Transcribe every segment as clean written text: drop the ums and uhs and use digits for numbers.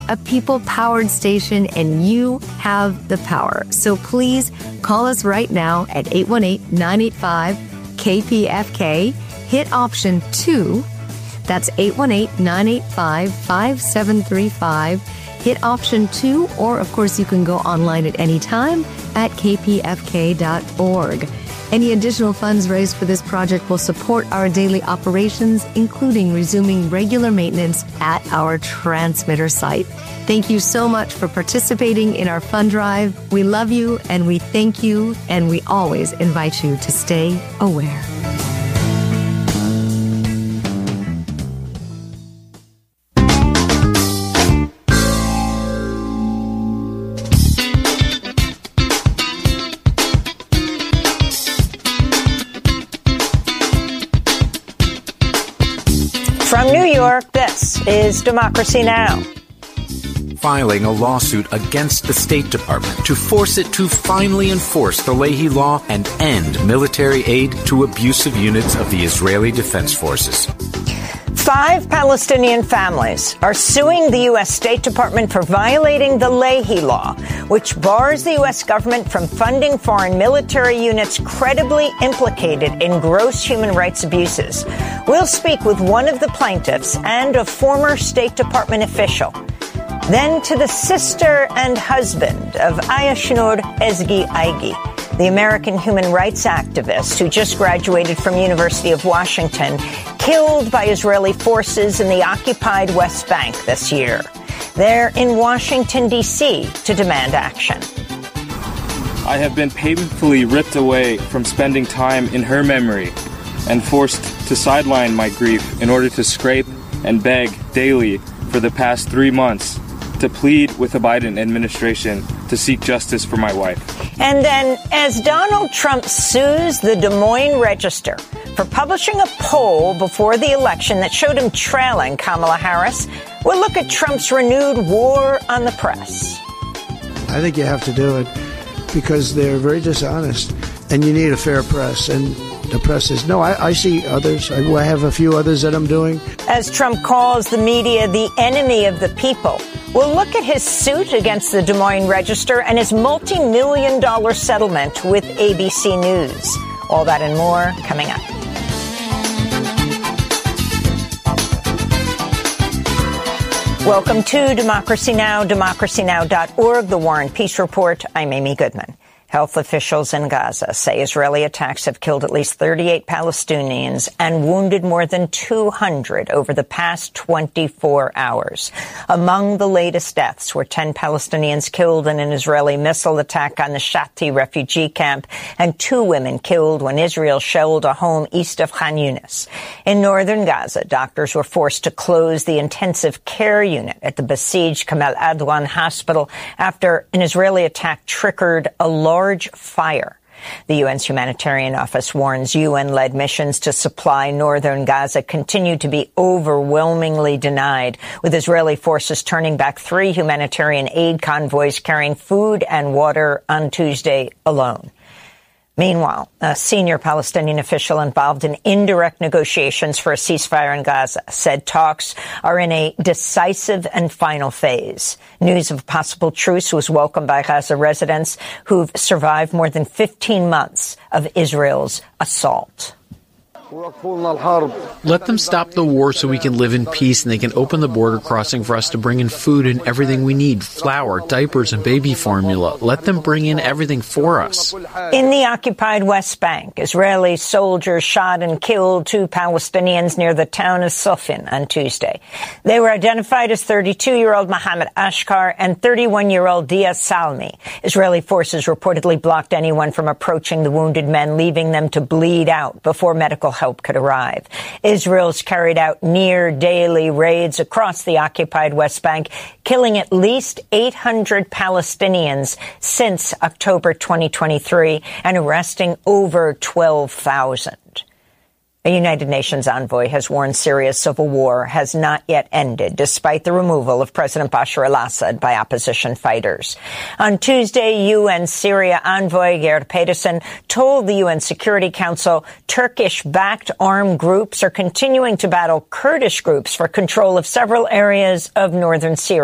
a people-powered station, and you have the power. So please call us right now at 818-985-KPFK. Hit option 2. That's 818-985-5735. Hit option 2, or of course you can go online at any time at kpfk.org. Any additional funds raised for this project will support our daily operations, including resuming regular maintenance at our transmitter site. Thank you so much for participating in our fund drive. We love you and we thank you, and we always invite you to stay aware. From New York, this is Democracy Now! Filing a lawsuit against the State Department to force it to finally enforce the Leahy Law and end military aid to abusive units of the Israeli Defense Forces. 5 Palestinian families are suing the U.S. State Department for violating the Leahy Law, which bars the U.S. government from funding foreign military units credibly implicated in gross human rights abuses. We'll speak with one of the plaintiffs and a former State Department official. Then to the sister and husband of Ayeshnur Ezgi Aigi, the American human rights activist who just graduated from University of Washington, killed by Israeli forces in the occupied West Bank this year. They're in Washington, D.C. to demand action. I have been painfully ripped away from spending time in her memory and forced to sideline my grief in order to scrape and beg daily for the past 3 months to plead with the Biden administration to seek justice for my wife. And then, as Donald Trump sues the Des Moines Register for publishing a poll before the election that showed him trailing Kamala Harris, we'll look at Trump's renewed war on the press. I think you have to do it because they're very dishonest, and you need a fair press. And the press is, no, I see others. I have a few others that I'm doing. As Trump calls the media the enemy of the people, we'll look at his suit against the Des Moines Register and his multi-million-dollar settlement with ABC News. All that and more coming up. Welcome to Democracy Now!, democracynow.org, The War and Peace Report. I'm Amy Goodman. Health officials in Gaza say Israeli attacks have killed at least 38 Palestinians and wounded more than 200 over the past 24 hours. Among the latest deaths were 10 Palestinians killed in an Israeli missile attack on the Shati refugee camp and 2 women killed when Israel shelled a home east of Khan Yunis. In northern Gaza, doctors were forced to close the intensive care unit at the besieged Kamal Adwan hospital after an Israeli attack triggered a large fire. The UN's humanitarian office warns UN-led missions to supply northern Gaza continue to be overwhelmingly denied, with Israeli forces turning back 3 humanitarian aid convoys carrying food and water on Tuesday alone. Meanwhile, a senior Palestinian official involved in indirect negotiations for a ceasefire in Gaza said talks are in a decisive and final phase. News of a possible truce was welcomed by Gaza residents who've survived more than 15 months of Israel's assault. Let them stop the war so we can live in peace, and they can open the border crossing for us to bring in food and everything we need, flour, diapers, and baby formula. Let them bring in everything for us. In the occupied West Bank, Israeli soldiers shot and killed 2 Palestinians near the town of Sofin on Tuesday. They were identified as 32-year-old Mohammed Ashkar and 31-year-old Dia Salmi. Israeli forces reportedly blocked anyone from approaching the wounded men, leaving them to bleed out before medical help could arrive. Israel's carried out near daily raids across the occupied West Bank, killing at least 800 Palestinians since October 2023 and arresting over 12,000. A United Nations envoy has warned Syria's civil war has not yet ended, despite the removal of President Bashar al-Assad by opposition fighters. On Tuesday, UN Syria envoy Geert Pedersen told the UN Security Council Turkish-backed armed groups are continuing to battle Kurdish groups for control of several areas of northern Syria.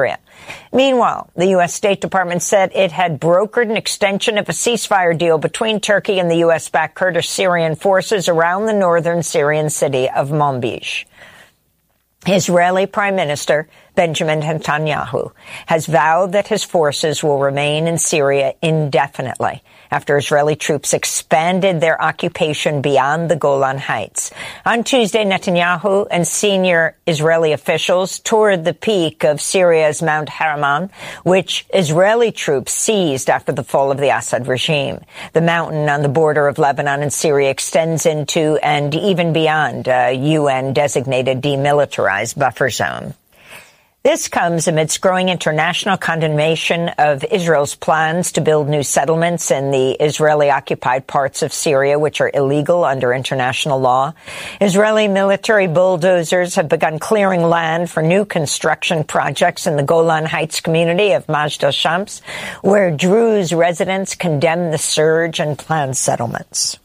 Meanwhile, the U.S. State Department said it had brokered an extension of a ceasefire deal between Turkey and the U.S.-backed Kurdish Syrian forces around the northern Syrian city of Manbij. Israeli Prime Minister Benjamin Netanyahu has vowed that his forces will remain in Syria indefinitely after Israeli troops expanded their occupation beyond the Golan Heights. On Tuesday, Netanyahu and senior Israeli officials toured the peak of Syria's Mount Hermon, which Israeli troops seized after the fall of the Assad regime. The mountain on the border of Lebanon and Syria extends into and even beyond a UN-designated demilitarized buffer zone. This comes amidst growing international condemnation of Israel's plans to build new settlements in the Israeli-occupied parts of Syria, which are illegal under international law. Israeli military bulldozers have begun clearing land for new construction projects in the Golan Heights community of Majd al-Shams, where Druze residents condemn the surge and planned settlements.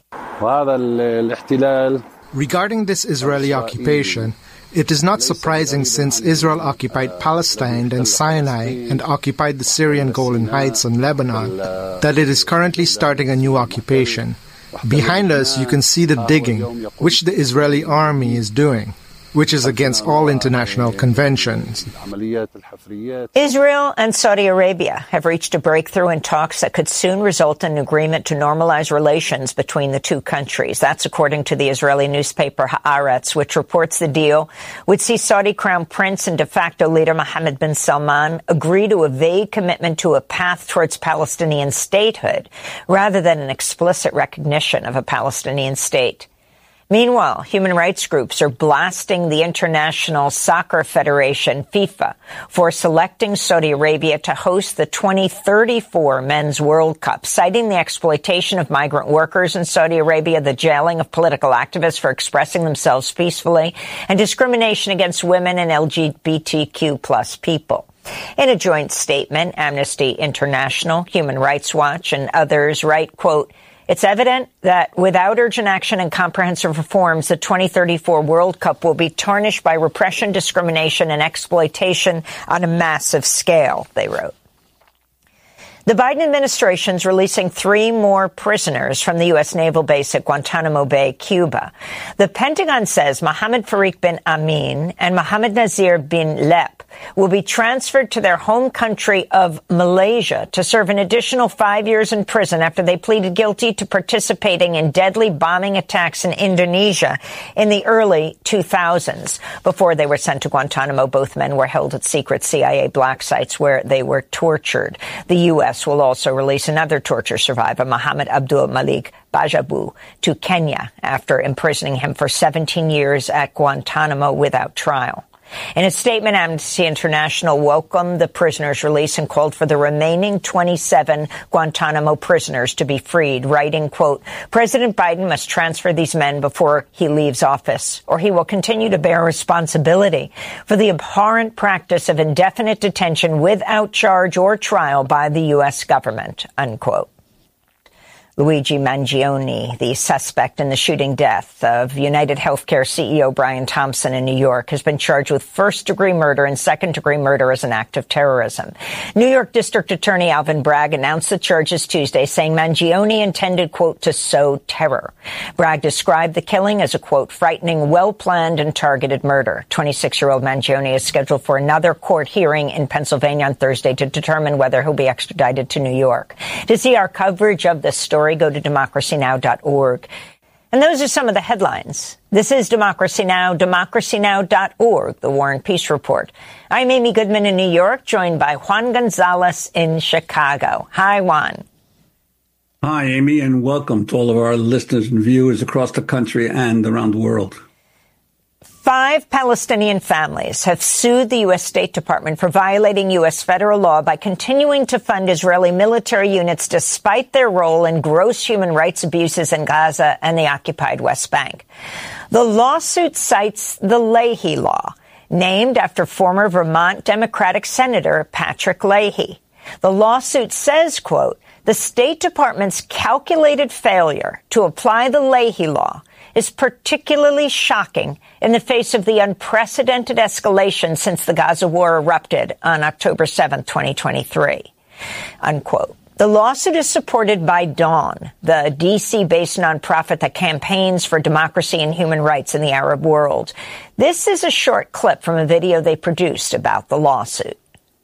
Regarding this Israeli occupation, it is not surprising since Israel occupied Palestine and Sinai and occupied the Syrian Golan Heights and Lebanon that it is currently starting a new occupation. Behind us, you can see the digging, which the Israeli army is doing, which is against all international conventions. Israel and Saudi Arabia have reached a breakthrough in talks that could soon result in an agreement to normalize relations between the two countries. That's according to the Israeli newspaper Haaretz, which reports the deal would see Saudi Crown Prince and de facto leader Mohammed bin Salman agree to a vague commitment to a path towards Palestinian statehood rather than an explicit recognition of a Palestinian state. Meanwhile, human rights groups are blasting the International Soccer Federation, FIFA, for selecting Saudi Arabia to host the 2034 Men's World Cup, citing the exploitation of migrant workers in Saudi Arabia, the jailing of political activists for expressing themselves peacefully, and discrimination against women and LGBTQ+ people. In a joint statement, Amnesty International, Human Rights Watch, and others write, quote, "It's evident that without urgent action and comprehensive reforms, the 2034 World Cup will be tarnished by repression, discrimination, and exploitation on a massive scale," they wrote. The Biden administration is releasing 3 more prisoners from the U.S. naval base at Guantanamo Bay, Cuba. The Pentagon says Mohammed Farik bin Amin and Mohammed Nazir bin Lep will be transferred to their home country of Malaysia to serve an additional 5 years in prison after they pleaded guilty to participating in deadly bombing attacks in Indonesia in the early 2000s. Before they were sent to Guantanamo, both men were held at secret CIA black sites where they were tortured. The U.S. will also release another torture survivor, Mohammed Abdul Malik Bajabu, to Kenya after imprisoning him for 17 years at Guantanamo without trial. In a statement, Amnesty International welcomed the prisoners' release and called for the remaining 27 Guantanamo prisoners to be freed, writing, quote, "President Biden must transfer these men before he leaves office, or he will continue to bear responsibility for the abhorrent practice of indefinite detention without charge or trial by the U.S. government," unquote. Luigi Mangione, the suspect in the shooting death of United Healthcare CEO Brian Thompson in New York, has been charged with first-degree murder and second-degree murder as an act of terrorism. New York District Attorney Alvin Bragg announced the charges Tuesday, saying Mangione intended, quote, to sow terror. Bragg described the killing as a, quote, frightening, well-planned and targeted murder. 26-year-old Mangione is scheduled for another court hearing in Pennsylvania on Thursday to determine whether he'll be extradited to New York. To see our coverage of this story, go to democracynow.org. And those are some of the headlines. This is Democracy Now!, democracynow.org, the War and Peace Report. I'm Amy Goodman in New York, joined by Juan Gonzalez in Chicago. Hi, Juan. Hi, Amy, and welcome to all of our listeners and viewers across the country and around the world. 5 Palestinian families have sued the U.S. State Department for violating U.S. federal law by continuing to fund Israeli military units despite their role in gross human rights abuses in Gaza and the occupied West Bank. The lawsuit cites the Leahy Law, named after former Vermont Democratic Senator Patrick Leahy. The lawsuit says, quote, the State Department's calculated failure to apply the Leahy Law is particularly shocking in the face of the unprecedented escalation since the Gaza war erupted on October 7, 2023. Unquote. The lawsuit is supported by Dawn, the D.C.-based nonprofit that campaigns for democracy and human rights in the Arab world. This is a short clip from a video they produced about the lawsuit.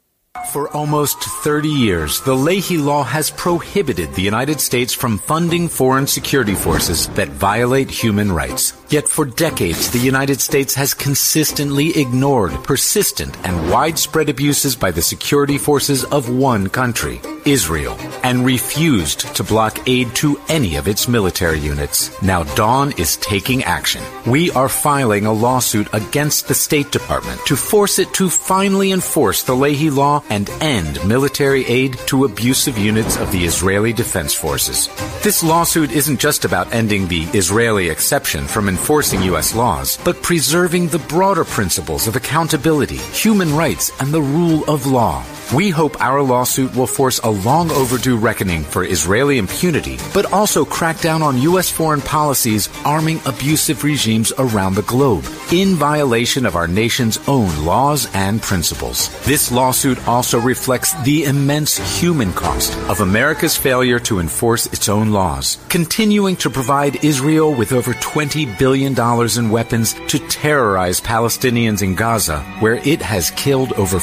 For almost 30 years, the Leahy Law has prohibited the United States from funding foreign security forces that violate human rights. Yet for decades, the United States has consistently ignored persistent and widespread abuses by the security forces of one country, Israel, and refused to block aid to any of its military units. Now Dawn is taking action. We are filing a lawsuit against the State Department to force it to finally enforce the Leahy Law and end military aid to abusive units of the Israeli Defense Forces. This lawsuit isn't just about ending the Israeli exception from enforcing U.S. laws, but preserving the broader principles of accountability, human rights, and the rule of law. We hope our lawsuit will force a long overdue reckoning for Israeli impunity, but also crack down on U.S. foreign policies arming abusive regimes around the globe, in violation of our nation's own laws and principles. This lawsuit also reflects the immense human cost of America's failure to enforce its own laws, continuing to provide Israel with over $20 billion in weapons to terrorize Palestinians in Gaza, where it has killed over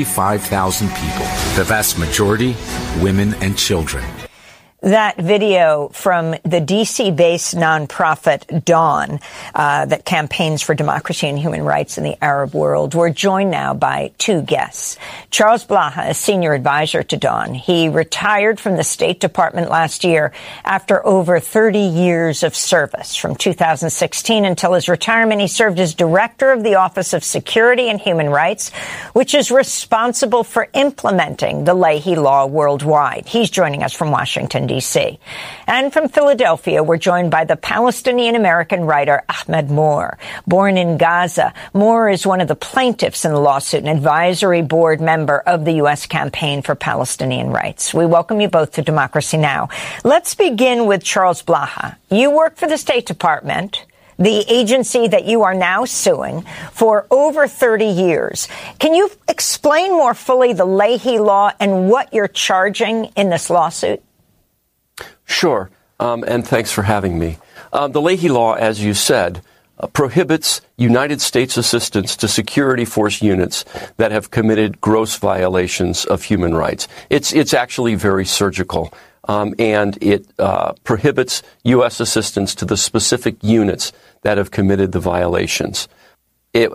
45,000 people, the vast majority women and children. That video from the D.C.-based nonprofit Dawn that campaigns for democracy and human rights in the Arab world. We're joined now by two guests. Charles Blaha, a senior advisor to Dawn. He retired from the State Department last year after over 30 years of service. From 2016 until his retirement, he served as director of the Office of Security and Human Rights, which is responsible for implementing the Leahy Law worldwide. He's joining us from Washington, D.C. And from Philadelphia, we're joined by the Palestinian-American writer Ahmed Moore. Born in Gaza, Moore is one of the plaintiffs in the lawsuit, an advisory board member of the U.S. Campaign for Palestinian Rights. We welcome you both to Democracy Now! Let's begin with Charles Blaha. You work for the State Department, the agency that you are now suing, for over 30 years. Can you explain more fully the Leahy Law and what you're charging in this lawsuit? Sure, and thanks for having me. The Leahy Law, as you said, prohibits United States assistance to security force units that have committed gross violations of human rights. It's actually very surgical, and it prohibits U.S. assistance to the specific units that have committed the violations. It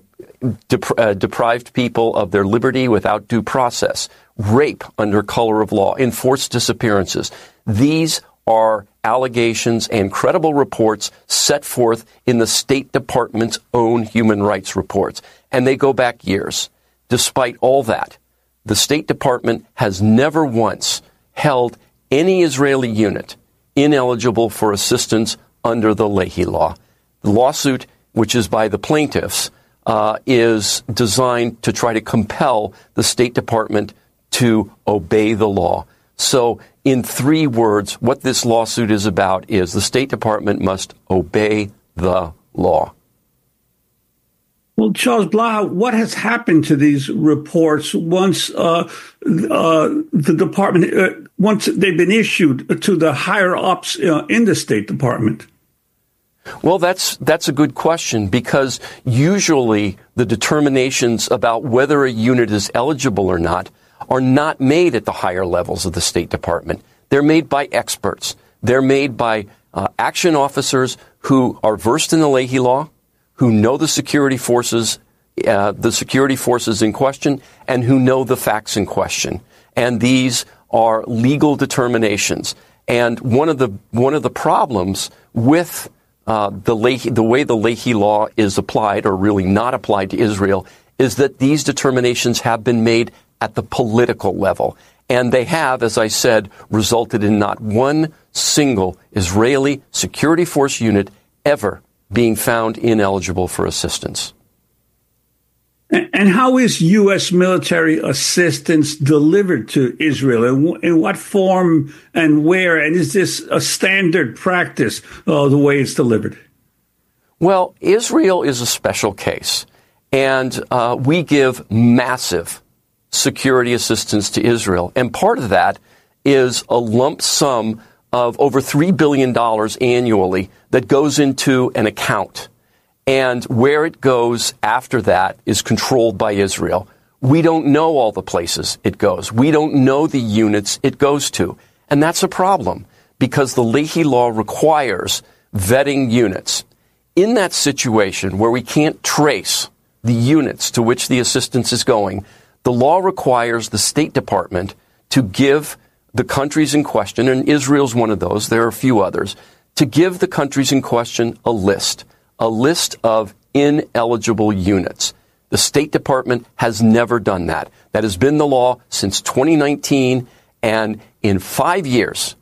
deprived people of their liberty without due process, rape under color of law, enforced disappearances. These are allegations and credible reports set forth in the State Department's own human rights reports, and they go back years. Despite all that, the State Department has never once held any Israeli unit ineligible for assistance under the Leahy Law. The lawsuit, which is by the plaintiffs, is designed to try to compel the State Department to obey the law. So, in 3 words, what this lawsuit is about is the State Department must obey the law. Well, Charles Blaha, what has happened to these reports once the department, once they've been issued to the higher ups in the State Department? Well, that's a good question, because usually the determinations about whether a unit is eligible or not are not made at the higher levels of the State Department. They're made by experts. They're made by action officers who are versed in the Leahy Law, who know the security forces in question, and who know the facts in question. And these are legal determinations. And one of the problems with the way the Leahy Law is applied, or really not applied to Israel, is that these determinations have been made at the political level. And they have, as I said, resulted in not one single Israeli security force unit ever being found ineligible for assistance. And how is U.S. military assistance delivered to Israel? In what form and where? And is this a standard practice, the way it's delivered? Well, Israel is a special case, and we give massive security assistance to Israel. And part of that is a lump sum of over $3 billion annually that goes into an account. And where it goes after that is controlled by Israel. We don't know all the places it goes. We don't know the units it goes to. And that's a problem because the Leahy Law requires vetting units. In that situation where we can't trace the units to which the assistance is going, the law requires the State Department to give the countries in question, and Israel's one of those, there are a few others, to give the countries in question a list of ineligible units. The State Department has never done that. That has been the law since 2019, and in 5 years,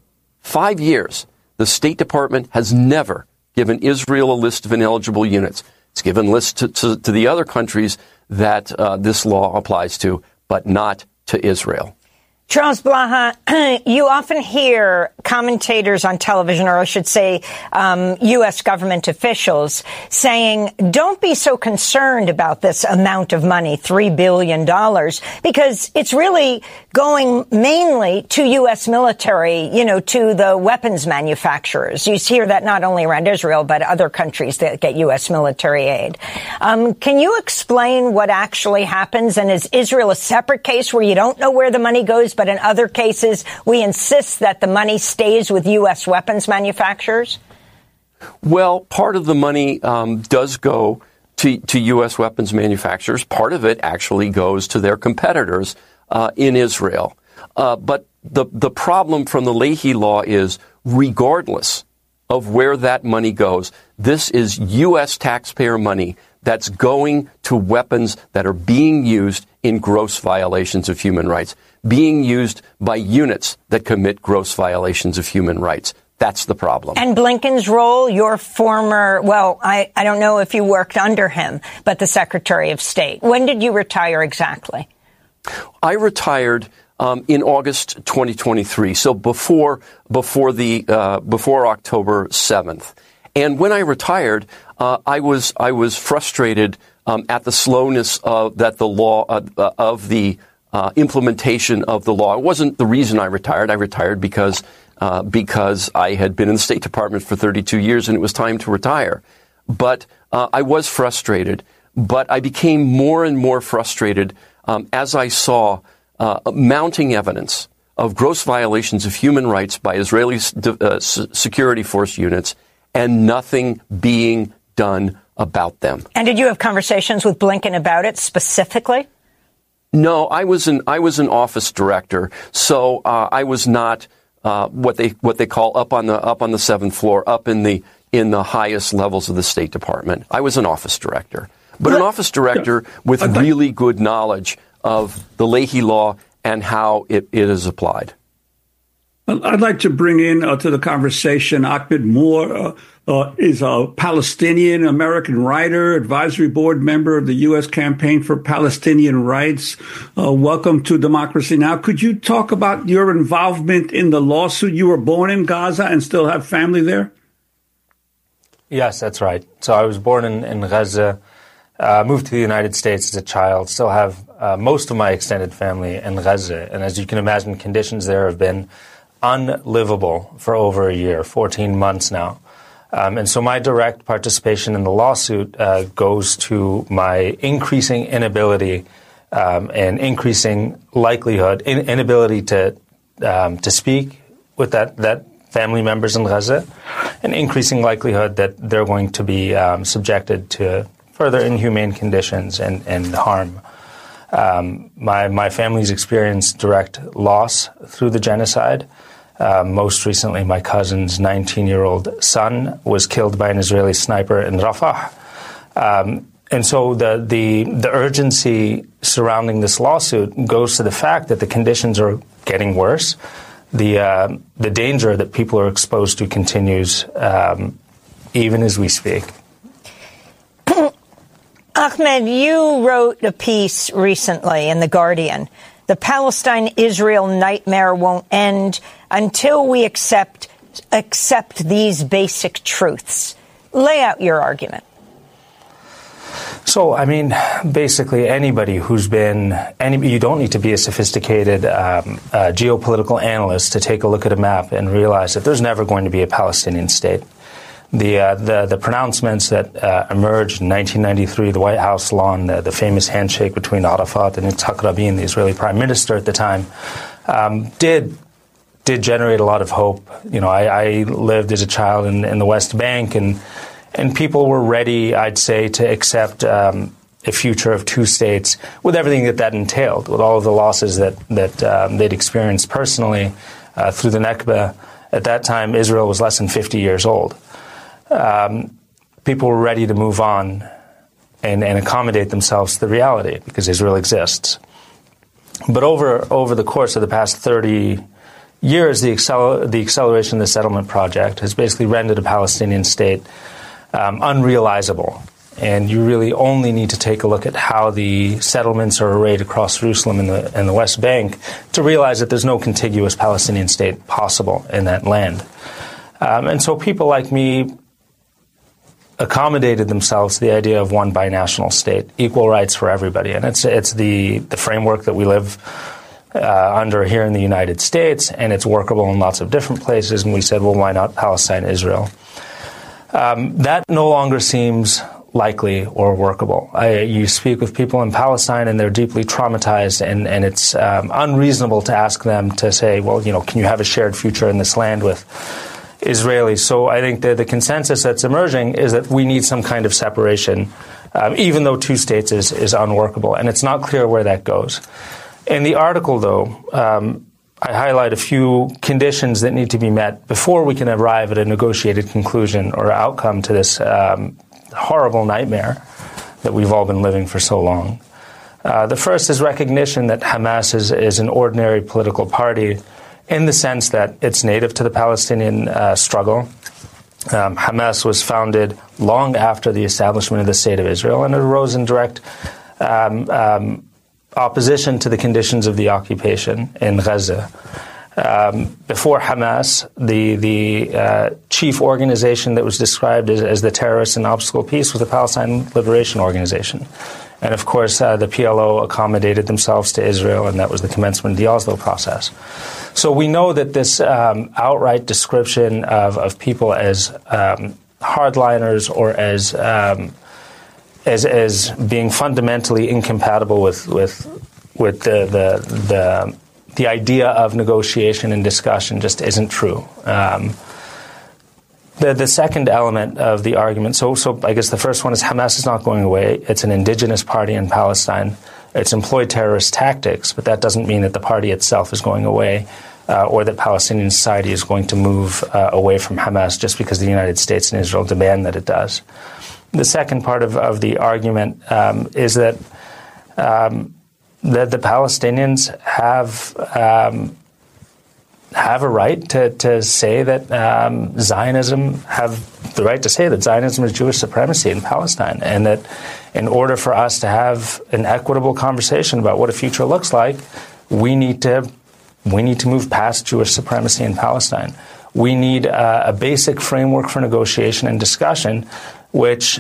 the State Department has never given Israel a list of ineligible units. It's given lists to the other countries that this law applies to, but not to Israel. Charles Blaha, you often hear commentators on television, or I should say U.S. government officials, saying, don't be so concerned about this amount of money, $3 billion, because it's really going mainly to U.S. military, to the weapons manufacturers. You hear that not only around Israel, but other countries that get U.S. military aid. Can you explain what actually happens? And is Israel a separate case where you don't know where the money goes, but in other cases, we insist that the money stays with U.S. weapons manufacturers? Well, part of the money does go to U.S. weapons manufacturers. Part of it actually goes to their competitors in Israel. But the problem from the Leahy Law is, regardless of where that money goes, this is U.S. taxpayer money that's going to weapons that are being used in gross violations of human rights, being used by units that commit gross violations of human rights. That's the problem. And Blinken's role, your former, I don't know if you worked under him, but the Secretary of State. When did you retire exactly? I retired in August 2023, so before October 7th. And when I retired, I was frustrated at the slowness of the implementation of the law. It wasn't the reason I retired. I retired because I had been in the State Department for 32 years and it was time to retire. But I was frustrated. But I became more and more frustrated as I saw mounting evidence of gross violations of human rights by Israeli security force units and nothing being done about them. And did you have conversations with Blinken about it specifically? No, I was an office director, so I was not what they call up on the seventh floor, up in the highest levels of the State Department. I was an office director, but an office director with really good knowledge of the Leahy Law and how it is applied. I'd like to bring in to the conversation Ahmed Moore. Is a Palestinian American writer, advisory board member of the U.S. Campaign for Palestinian Rights. Welcome to Democracy Now! Could you talk about your involvement in the lawsuit? You were born in Gaza and still have family there? Yes, that's right. So I was born in Gaza, moved to the United States as a child, still have most of my extended family in Gaza. And as you can imagine, conditions there have been unlivable for over a year, 14 months now. And so my direct participation in the lawsuit goes to my increasing inability and increasing likelihood, inability to speak with that family members in Gaza, and increasing likelihood that they're going to be subjected to further inhumane conditions and harm. My family's experienced direct loss through the genocide. Most recently, my cousin's 19-year-old son was killed by an Israeli sniper in Rafah. And so the urgency surrounding this lawsuit goes to the fact that the conditions are getting worse. The danger that people are exposed to continues even as we speak. Ahmed, you wrote a piece recently in The Guardian. The Palestine-Israel nightmare won't end until we accept these basic truths. Lay out your argument. So, I mean, basically anybody who's you don't need to be a sophisticated geopolitical analyst to take a look at a map and realize that there's never going to be a Palestinian state. The pronouncements that emerged in 1993, the White House law, and the famous handshake between Arafat and Yitzhak Rabin, the Israeli prime minister at the time, did generate a lot of hope. You know, I lived as a child in the West Bank, and people were ready, I'd say, to accept a future of two states with everything that entailed, with all of the losses that they'd experienced personally through the Nakba. At that time, Israel was less than 50 years old. People were ready to move on and accommodate themselves to the reality because Israel exists. But over the course of the past 30 years, the acceleration of the settlement project has basically rendered a Palestinian state unrealizable. And you really only need to take a look at how the settlements are arrayed across Jerusalem and the West Bank to realize that there's no contiguous Palestinian state possible in that land. And so people like me accommodated themselves to the idea of one binational state, equal rights for everybody. And it's the framework that we live under here in the United States, and it's workable in lots of different places. And we said, well, why not Palestine, Israel? That no longer seems likely or workable. You speak with people in Palestine and they're deeply traumatized, and it's unreasonable to ask them to say, well, you know, can you have a shared future in this land with Israelis? So I think the consensus that's emerging is that we need some kind of separation, even though two states is unworkable, and it's not clear where that goes. In the article, though, I highlight a few conditions that need to be met before we can arrive at a negotiated conclusion or outcome to this horrible nightmare that we've all been living for so long. The first is recognition that Hamas is an ordinary political party in the sense that it's native to the Palestinian struggle. Hamas was founded long after the establishment of the State of Israel, and it arose in direct opposition to the conditions of the occupation in Gaza. Before Hamas, the chief organization that was described as the Terrorist and Obstacle Peace was the Palestine Liberation Organization. And of course, the PLO accommodated themselves to Israel, and that was the commencement of the Oslo process. So we know that this outright description of people as hardliners or as being fundamentally incompatible with the idea of negotiation and discussion just isn't true. The second element of the argument, so I guess the first one is Hamas is not going away. It's an indigenous party in Palestine. It's employed terrorist tactics, but that doesn't mean that the party itself is going away or that Palestinian society is going to move away from Hamas just because the United States and Israel demand that it does. The second part of the argument is that the Palestinians have a right to say that Zionism have the right to say that Zionism is Jewish supremacy in Palestine, and that in order for us to have an equitable conversation about what a future looks like, we need to move past Jewish supremacy in Palestine. We need a basic framework for negotiation and discussion, which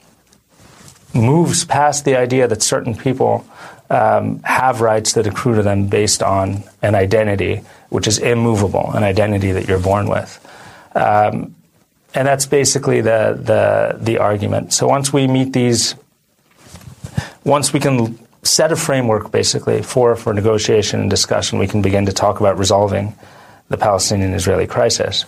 moves past the idea that certain people have rights that accrue to them based on an identity which is immovable, an identity that you're born with. And that's basically the argument. So once we can set a framework basically for negotiation and discussion, we can begin to talk about resolving the Palestinian-Israeli crisis.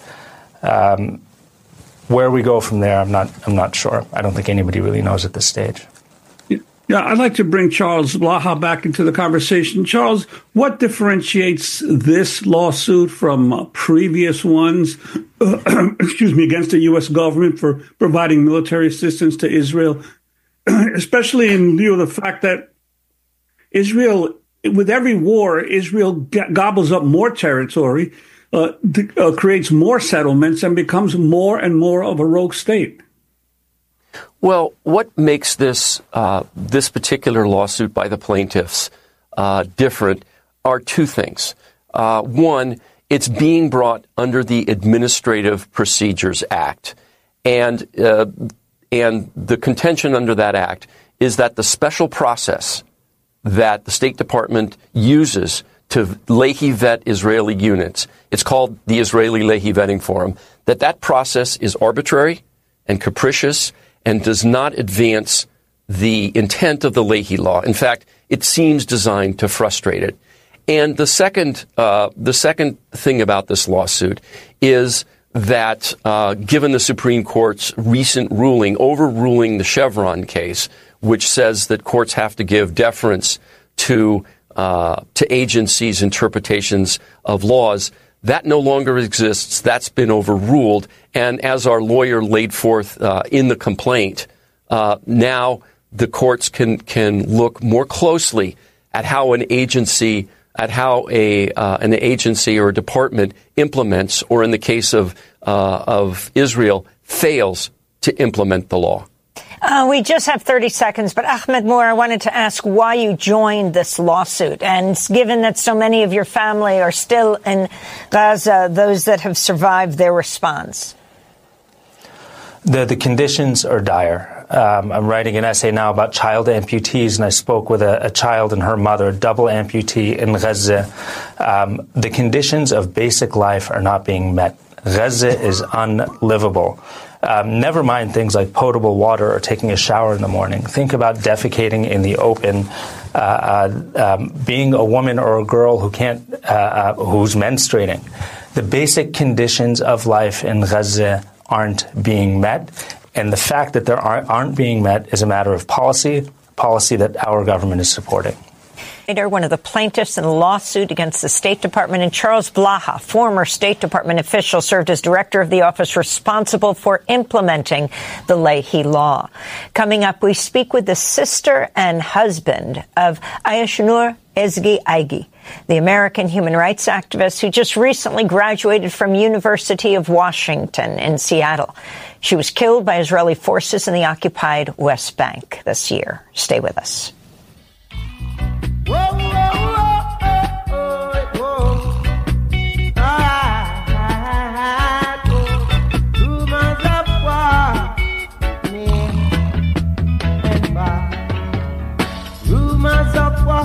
Where we go from there, I'm not sure. I don't think anybody really knows at this stage. Yeah, I'd like to bring Charles Blaha back into the conversation. Charles, what differentiates this lawsuit from previous ones, against the U.S. government for providing military assistance to Israel, especially in view of the fact that Israel, with every war, Israel gobbles up more territory, creates more settlements, and becomes more and more of a rogue state? Well, what makes this particular lawsuit by the plaintiffs different are two things. One, it's being brought under the Administrative Procedures Act, and And the contention under that act is that the special process that the State Department uses to Lehi vet Israeli units, it's called the Israeli Lehi Vetting Forum, that process is arbitrary and capricious and does not advance the intent of the Lehi law. In fact, it seems designed to frustrate it. And the second thing about this lawsuit is that given the Supreme Court's recent ruling overruling the Chevron case, which says that courts have to give deference to agencies' interpretations of laws, that no longer exists. That's been overruled. And as our lawyer laid forth in the complaint, now the courts can look more closely at how an agency or a department implements, or in the case of Israel, fails to implement the law. We just have 30 seconds, but Ahmed Moore, I wanted to ask why you joined this lawsuit. And given that so many of your family are still in Gaza, those that have survived their response. The conditions are dire. I'm writing an essay now about child amputees, and I spoke with a child and her mother, a double amputee in Gaza. The conditions of basic life are not being met. Gaza is unlivable. Never mind things like potable water or taking a shower in the morning. Think about defecating in the open, being a woman or a girl who's menstruating. The basic conditions of life in Gaza aren't being met, and the fact that they aren't being met is a matter of policy that our government is supporting. One of the plaintiffs in a lawsuit against the State Department, and Charles Blaha, former State Department official, served as director of the office responsible for implementing the Lehi law. Coming up, we speak with the sister and husband of Ayeshnur Ezgi Aigi, the American human rights activist who just recently graduated from University of Washington in Seattle. She was killed by Israeli forces in the occupied West Bank this year. Stay with us. Whoa, whoa, whoa, whoa, whoa. Rumors of war, rumors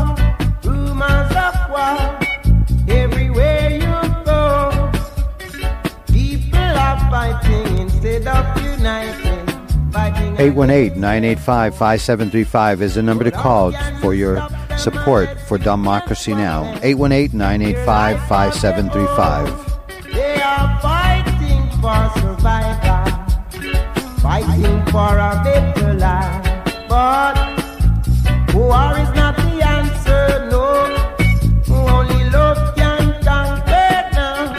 of war, everywhere you go, people are fighting instead of uniting. 818-985-5735 is the number to call for your support for Democracy Now! 818-985-5735. They are fighting for survival, fighting for a better life. But war is not the answer, no. Only love can conquer now.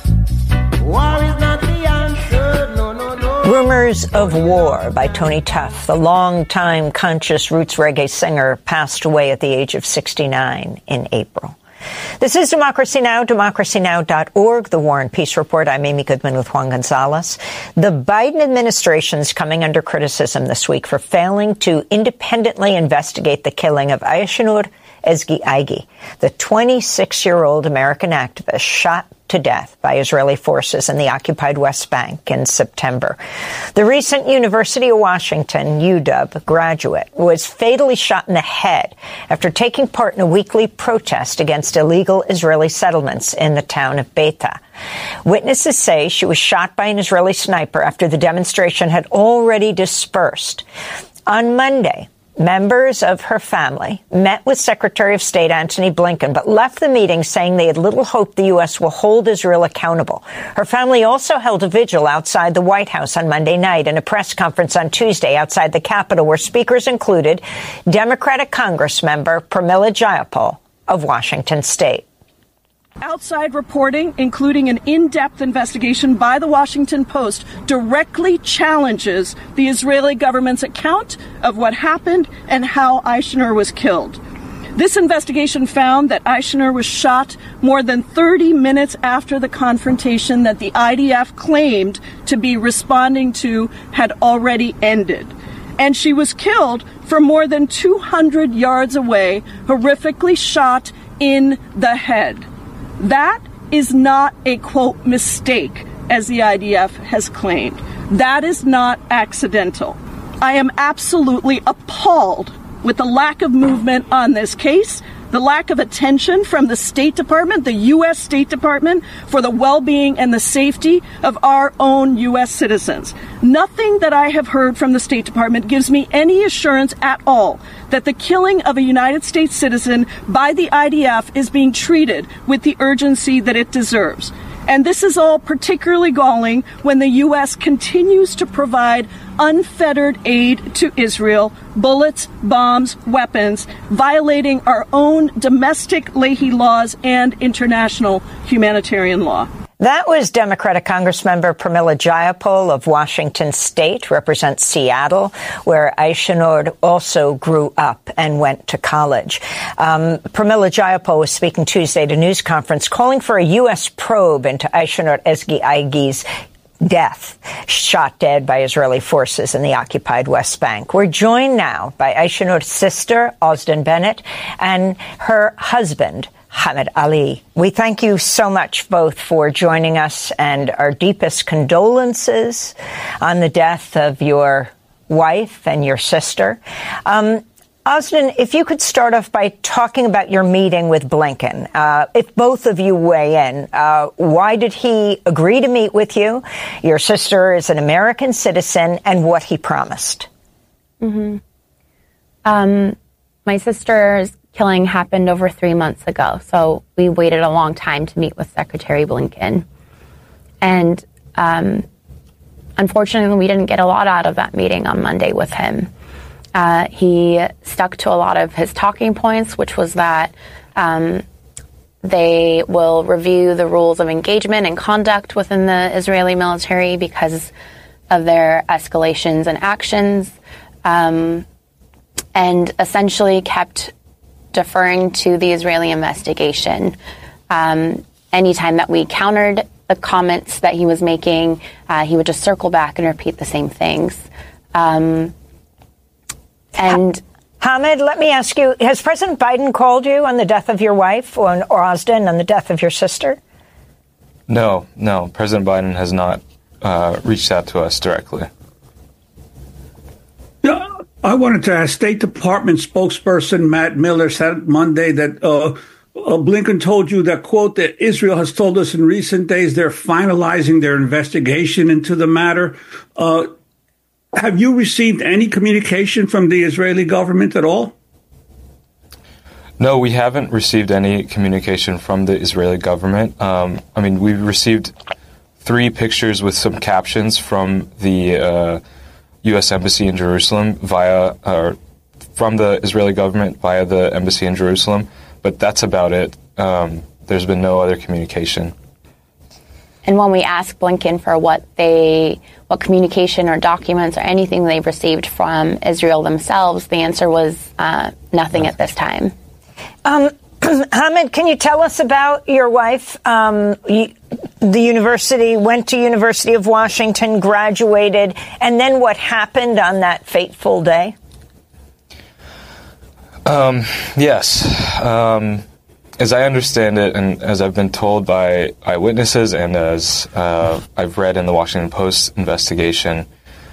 War is not the answer, no, no, no. Rumors of War by Tony Tuff, the longtime conscious roots reggae singer, passed away at the age of 69 in April. This is Democracy Now!, democracynow.org, the War and Peace Report. I'm Amy Goodman with Juan Gonzalez. The Biden administration is coming under criticism this week for failing to independently investigate the killing of Ayeshnur Ezgi Aigi, the 26-year-old American activist shot to death by Israeli forces in the occupied West Bank in September. The recent University of Washington, UW, graduate was fatally shot in the head after taking part in a weekly protest against illegal Israeli settlements in the town of Beita. Witnesses say she was shot by an Israeli sniper after the demonstration had already dispersed. On Monday, members of her family met with Secretary of State Antony Blinken, but left the meeting saying they had little hope the U.S. will hold Israel accountable. Her family also held a vigil outside the White House on Monday night and a press conference on Tuesday outside the Capitol, where speakers included Democratic Congress member Pramila Jayapal of Washington State. Outside reporting, including an in-depth investigation by the Washington Post, directly challenges the Israeli government's account of what happened and how Ayeshnur was killed. This investigation found that Ayeshnur was shot more than 30 minutes after the confrontation that the IDF claimed to be responding to had already ended. And she was killed from more than 200 yards away, horrifically shot in the head. That is not a, quote, mistake, as the IDF has claimed. That is not accidental. I am absolutely appalled with the lack of movement on this case, the lack of attention from the State Department, the U.S. State Department, for the well-being and the safety of our own U.S. citizens. Nothing that I have heard from the State Department gives me any assurance at all that the killing of a United States citizen by the IDF is being treated with the urgency that it deserves. And this is all particularly galling when the U.S. continues to provide unfettered aid to Israel, bullets, bombs, weapons, violating our own domestic Leahy laws and international humanitarian law. That was Democratic Congressmember Pramila Jayapal of Washington State, represents Seattle, where Aishinur also grew up and went to college. Pramila Jayapal was speaking Tuesday at a news conference calling for a U.S. probe into Aishinur Ezgi Aigi's death, shot dead by Israeli forces in the occupied West Bank. We're joined now by Aishinur's sister, Ozden Bennett, and her husband, Hamed Ali. We thank you so much both for joining us, and our deepest condolences on the death of your wife and your sister. Ozden, if you could start off by talking about your meeting with Blinken. If both of you weigh in, why did he agree to meet with you? Your sister is an American citizen, and what he promised. My sister's killing happened over 3 months ago, so we waited a long time to meet with Secretary Blinken. And unfortunately, we didn't get a lot out of that meeting on Monday with him. He stuck to a lot of his talking points, which was that they will review the rules of engagement and conduct within the Israeli military because of their escalations and actions, and essentially kept deferring to the Israeli investigation. Anytime that we countered the comments that he was making, he would just circle back and repeat the same things. And Hamed, let me ask you, has President Biden called you on the death of your wife or Ozden on the death of your sister? No. President Biden has not reached out to us directly. Yeah, I wanted to ask State Department spokesperson Matt Miller said Monday that Blinken told you that, quote, that Israel has told us in recent days they're finalizing their investigation into the matter. Have you received any communication from the Israeli government at all? No, we haven't received any communication from the Israeli government. We received 3 pictures with some captions from the U.S. Embassy in Jerusalem from the Israeli government via the Embassy in Jerusalem, but that's about it. There's been no other communication. And when we asked Blinken for what communication or documents or anything they've received from Israel themselves, the answer was nothing at this time. Hamed, can you tell us about your wife? The university, went to University of Washington, graduated, and then what happened on that fateful day? Yes. As I understand it, and as I've been told by eyewitnesses and as I've read in the Washington Post investigation,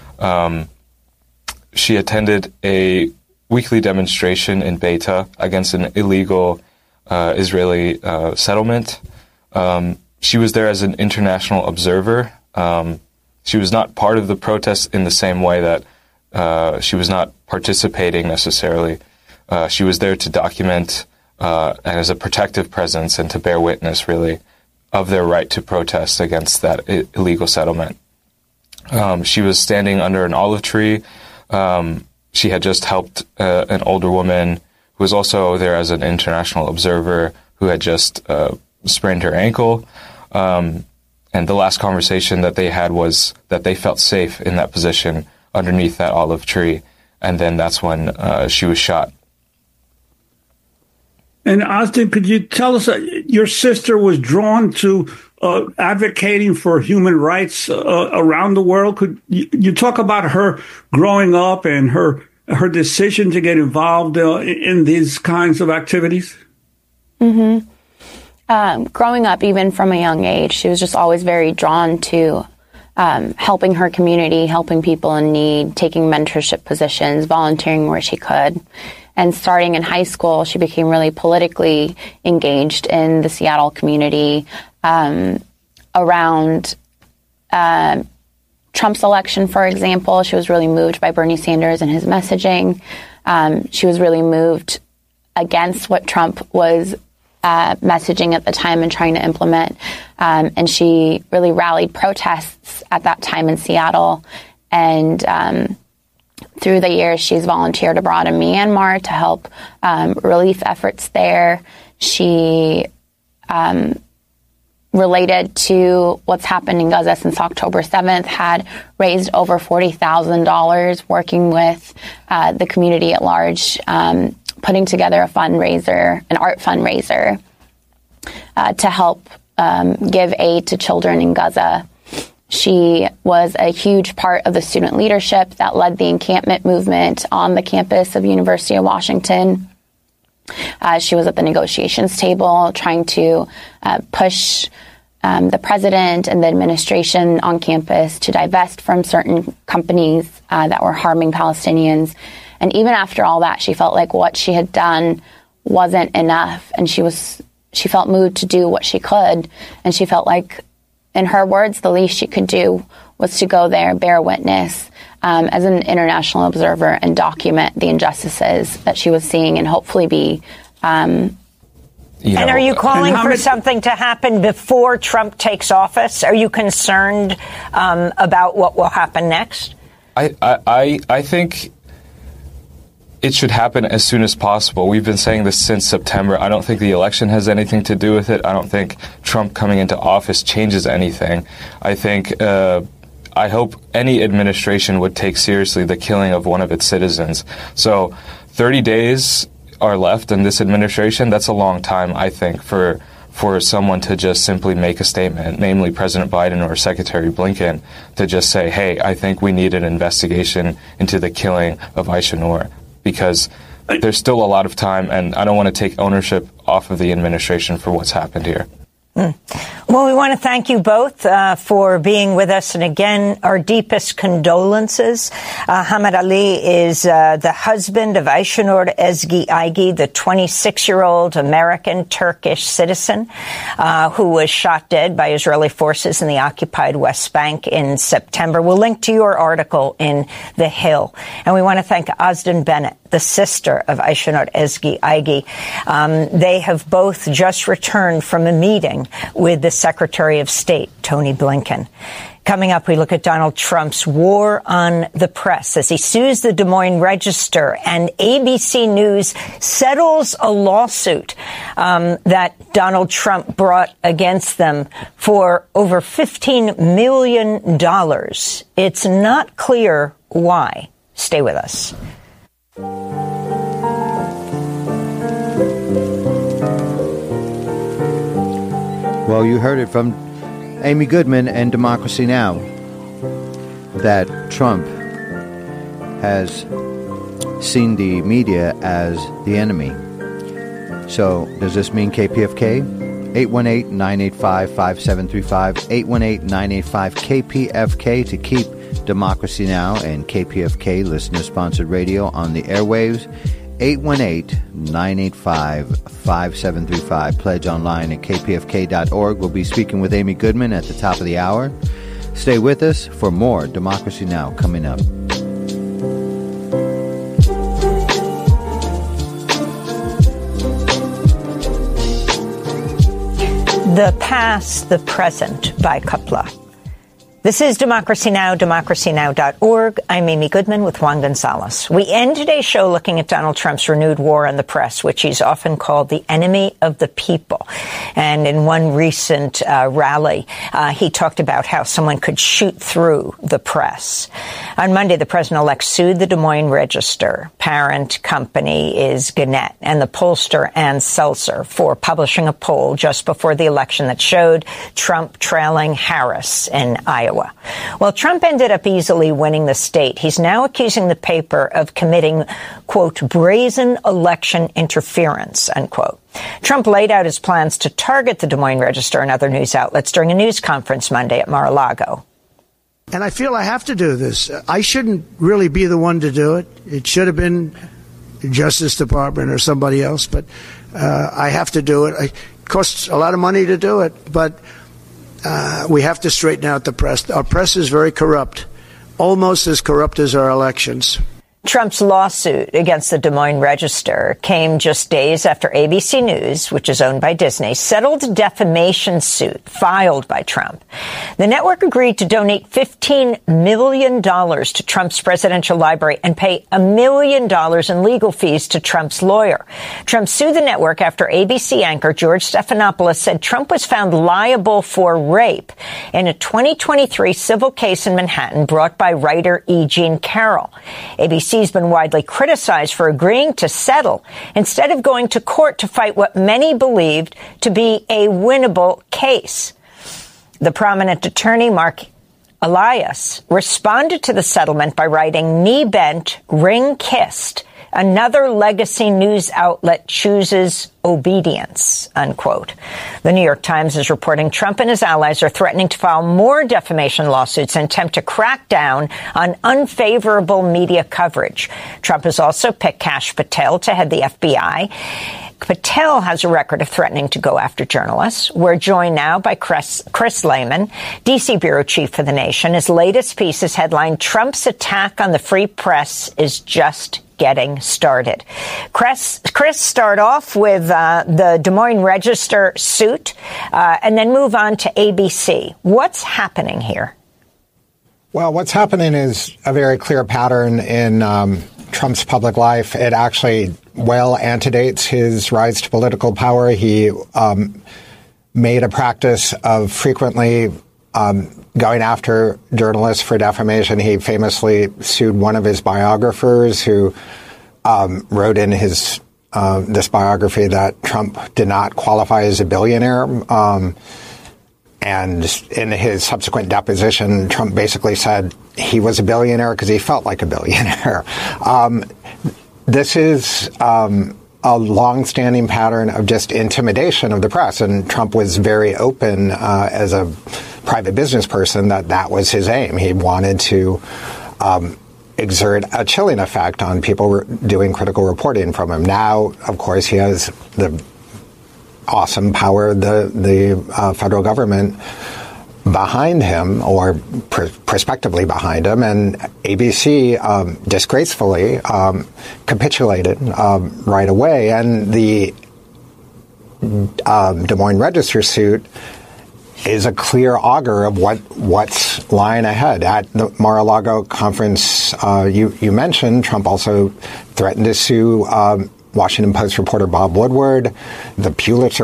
she attended a weekly demonstration in Beita against an illegal Israeli settlement. She was there as an international observer. She was not part of the protest in the same way that she was not participating necessarily. She was there to document and as a protective presence and to bear witness, really, of their right to protest against that illegal settlement. She was standing under an olive tree. She had just helped an older woman who was also there as an international observer who had just sprained her ankle. And the last conversation that they had was that they felt safe in that position underneath that olive tree. And then that's when she was shot. And Ozden, could you tell us, your sister was drawn to advocating for human rights around the world. Could you talk about her growing up and her decision to get involved in these kinds of activities? Growing up, even from a young age, she was just always very drawn to helping her community, helping people in need, taking mentorship positions, volunteering where she could. And starting in high school, she became really politically engaged in the Seattle community around Trump's election, for example. She was really moved by Bernie Sanders and his messaging. She was really moved against what Trump was messaging at the time and trying to implement. And she really rallied protests at that time in Seattle. And through the years, she's volunteered abroad in Myanmar to help relief efforts there. She related to what's happened in Gaza since October 7th, had raised over $40,000 working with the community at large, putting together a fundraiser, an art fundraiser, to help give aid to children in Gaza. She was a huge part of the student leadership that led the encampment movement on the campus of University of Washington. She was at the negotiations table trying to push the president and the administration on campus to divest from certain companies that were harming Palestinians. And even after all that, she felt like what she had done wasn't enough, and she felt moved to do what she could. And she felt like, in her words, the least she could do was to go there, bear witness as an international observer, and document the injustices that she was seeing, and hopefully be. And are you calling for something to happen before Trump takes office? Are you concerned about what will happen next? I think it should happen as soon as possible. We've been saying this since September. I don't think the election has anything to do with it. I don't think Trump coming into office changes anything. I think, I hope any administration would take seriously the killing of one of its citizens. So 30 days are left in this administration. That's a long time, I think, for someone to just simply make a statement, namely President Biden or Secretary Blinken, to just say, hey, I think we need an investigation into the killing of Aisha Noor, because there's still a lot of time, and I don't want to take ownership off of the administration for what's happened here. Well, we want to thank you both for being with us. And again, our deepest condolences. Hamad Ali is the husband of Aisha Noor Ezgi Aigi, the 26-year-old American Turkish citizen who was shot dead by Israeli forces in the occupied West Bank in September. We'll link to your article in The Hill. And we want to thank Osden Bennett, the sister of Aisha Noor Ezgi Aigi. They have both just returned from a meeting with the Secretary of State, Tony Blinken. Coming up, we look at Donald Trump's war on the press as he sues the Des Moines Register, and ABC News settles a lawsuit that Donald Trump brought against them for over $15 million. It's not clear why. Stay with us. Well, you heard it from Amy Goodman and Democracy Now! That Trump has seen the media as the enemy. So, does this mean KPFK? 818-985-5735, 818-985-KPFK to keep Democracy Now! And KPFK listener-sponsored radio on the airwaves. 818-985-5735. Pledge online at kpfk.org. We'll be speaking with Amy Goodman at the top of the hour. Stay with us for more Democracy Now! Coming up. The Past, the Present by Kapla. This is Democracy Now!, democracynow.org. I'm Amy Goodman with Juan Gonzalez. We end today's show looking at Donald Trump's renewed war on the press, which he's often called the enemy of the people. And in one recent rally, he talked about how someone could shoot through the press. On Monday, the president-elect sued the Des Moines Register. Parent company is Gannett, and the pollster Ann Seltzer for publishing a poll just before the election that showed Trump trailing Harris in Iowa. Well, Trump ended up easily winning the state. He's now accusing the paper of committing, quote, brazen election interference, unquote. Trump laid out his plans to target the Des Moines Register and other news outlets during a news conference Monday at Mar-a-Lago. And I feel I have to do this. I shouldn't really be the one to do it. It should have been the Justice Department or somebody else, but I have to do it. It costs a lot of money to do it, but we have to straighten out the press. Our press is very corrupt, almost as corrupt as our elections. Trump's lawsuit against the Des Moines Register came just days after ABC News, which is owned by Disney, settled a defamation suit filed by Trump. The network agreed to donate $15 million to Trump's presidential library and pay $1 million in legal fees to Trump's lawyer. Trump sued the network after ABC anchor George Stephanopoulos said Trump was found liable for rape in a 2023 civil case in Manhattan brought by writer E. Jean Carroll. ABC has been widely criticized for agreeing to settle instead of going to court to fight what many believed to be a winnable case. The prominent attorney, Mark Elias, responded to the settlement by writing, "Knee bent, ring kissed. Another legacy news outlet chooses obedience," unquote. The New York Times is reporting Trump and his allies are threatening to file more defamation lawsuits in an attempt to crack down on unfavorable media coverage. Trump has also picked Kash Patel to head the FBI. Patel has a record of threatening to go after journalists. We're joined now by Chris Lehman, D.C. bureau chief for The Nation. His latest piece is headlined, "Trump's attack on the free press is just getting started." Chris, start off with the Des Moines Register suit and then move on to ABC. What's happening here? Well, what's happening is a very clear pattern in Trump's public life. It actually well antedates his rise to political power. He made a practice of frequently going after journalists for defamation. He famously sued one of his biographers who wrote in his this biography that Trump did not qualify as a billionaire. And in his subsequent deposition, Trump basically said he was a billionaire because he felt like a billionaire. This is a long-standing pattern of just intimidation of the press, and Trump was very open as a private business person that was his aim. He wanted to exert a chilling effect on people doing critical reporting from him. Now, of course, he has the awesome power of the federal government behind him, or prospectively behind him, and ABC disgracefully capitulated right away. And the Des Moines Register suit is a clear augur of what's lying ahead. At the Mar-a-Lago conference you mentioned, Trump also threatened to sue Washington Post reporter Bob Woodward, the Pulitzer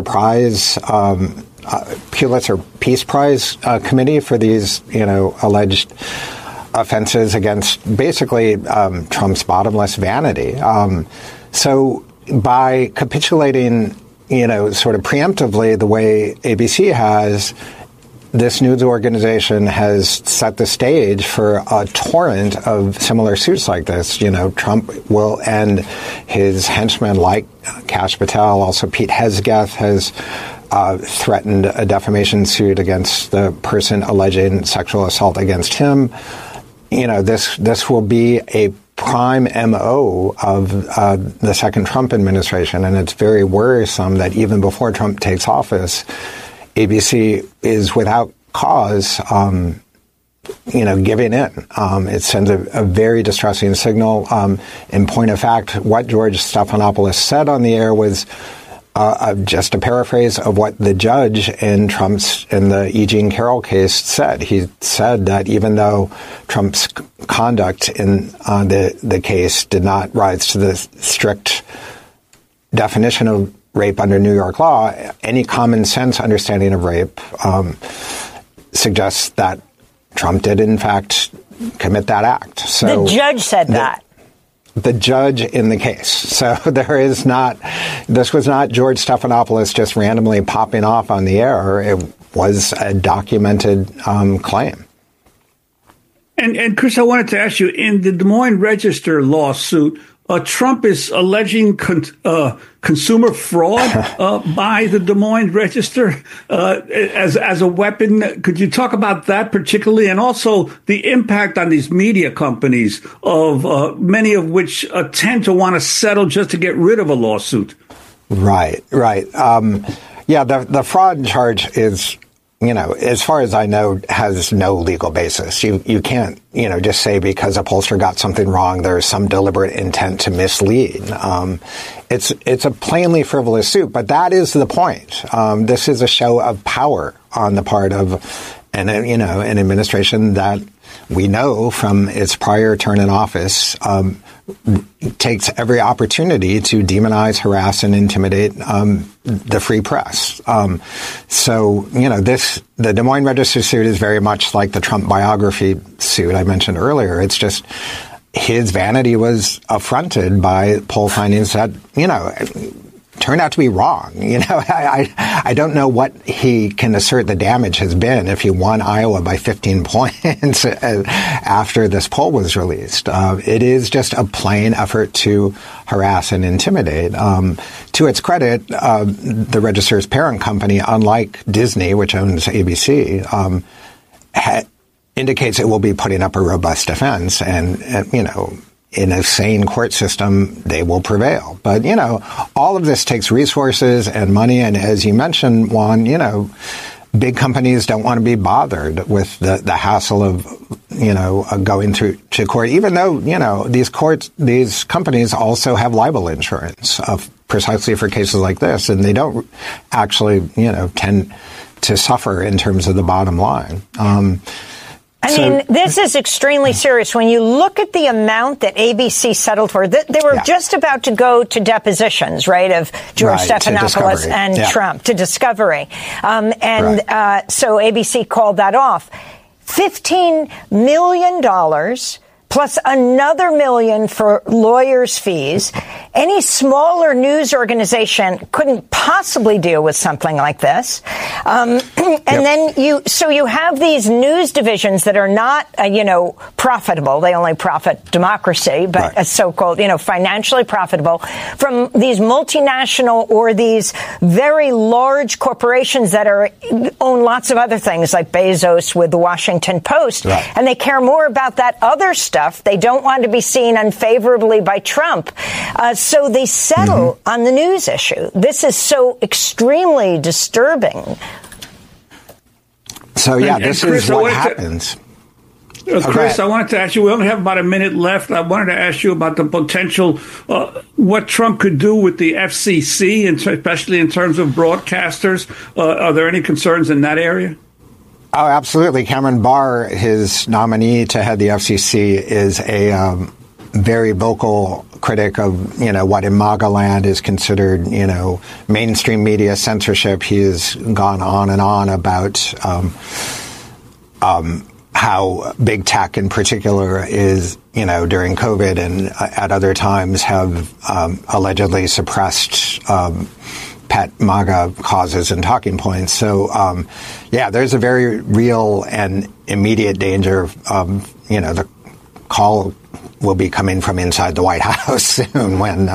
Peace Prize committee for these, alleged offenses against basically Trump's bottomless vanity. So by capitulating, sort of preemptively the way ABC has, this news organization has set the stage for a torrent of similar suits like this. Trump will end his henchmen like Kash Patel. Also, Pete Hegseth has threatened a defamation suit against the person alleging sexual assault against him. This will be a prime MO of the second Trump administration, and it's very worrisome that even before Trump takes office, ABC is without cause, giving in. It sends a very distressing signal. In point of fact, what George Stephanopoulos said on the air was just a paraphrase of what the judge in the E. Jean Carroll case said. He said that even though Trump's conduct in the case did not rise to the strict definition of rape under New York law, any common sense understanding of rape suggests that Trump did, in fact, commit that act. So the judge said that. The judge in the case. So this was not George Stephanopoulos just randomly popping off on the air. It was a documented claim. And Chris, I wanted to ask you, in the Des Moines Register lawsuit, Trump is alleging consumer fraud by the Des Moines Register as a weapon. Could you talk about that particularly, and also the impact on these media companies, of many of which tend to want to settle just to get rid of a lawsuit? Right. The fraud charge is, as far as I know, has no legal basis. You can't, just say because a pollster got something wrong, there's some deliberate intent to mislead. It's a plainly frivolous suit, but that is the point. This is a show of power on the part of an administration that we know from its prior term in office takes every opportunity to demonize, harass, and intimidate the free press. The Des Moines Register suit is very much like the Trump biography suit I mentioned earlier. It's just his vanity was affronted by poll findings that, turned out to be wrong. I don't know what he can assert the damage has been if he won Iowa by 15 points after this poll was released. It is just a plain effort to harass and intimidate. To its credit, the Register's parent company, unlike Disney, which owns ABC, indicates it will be putting up a robust defense, and in a sane court system, they will prevail. But, all of this takes resources and money. And as you mentioned, Juan, big companies don't want to be bothered with the hassle of, going through to court, even though, these companies also have libel insurance precisely for cases like this. And they don't actually, tend to suffer in terms of the bottom line. This is extremely serious. When you look at the amount that ABC settled for, they were just about to go to depositions, right, of George Stephanopoulos and Trump, to Discovery. So ABC called that off. $15 million plus another $1 million for lawyers' fees. Any smaller news organization couldn't possibly deal with something like this. Then you have these news divisions that are not, profitable. They only profit democracy, but so-called, financially profitable from these multinational or these very large corporations that own lots of other things, like Bezos with the Washington Post. Right. And they care more about that other stuff. They don't want to be seen unfavorably by Trump. So they settle on the news issue. This is so extremely disturbing. So, this Chris, is what happens. Chris, I wanted to ask you, we only have about a minute left. I wanted to ask you about the potential, what Trump could do with the FCC, and especially in terms of broadcasters. Are there any concerns in that area? Oh, absolutely. Cameron Barr, his nominee to head the FCC, is a very vocal critic of, what in MAGA land is considered, mainstream media censorship. He has gone on and on about how big tech in particular is, during COVID and at other times have allegedly suppressed pet MAGA causes and talking points. So, there's a very real and immediate danger of, the call will be coming from inside the White House soon when,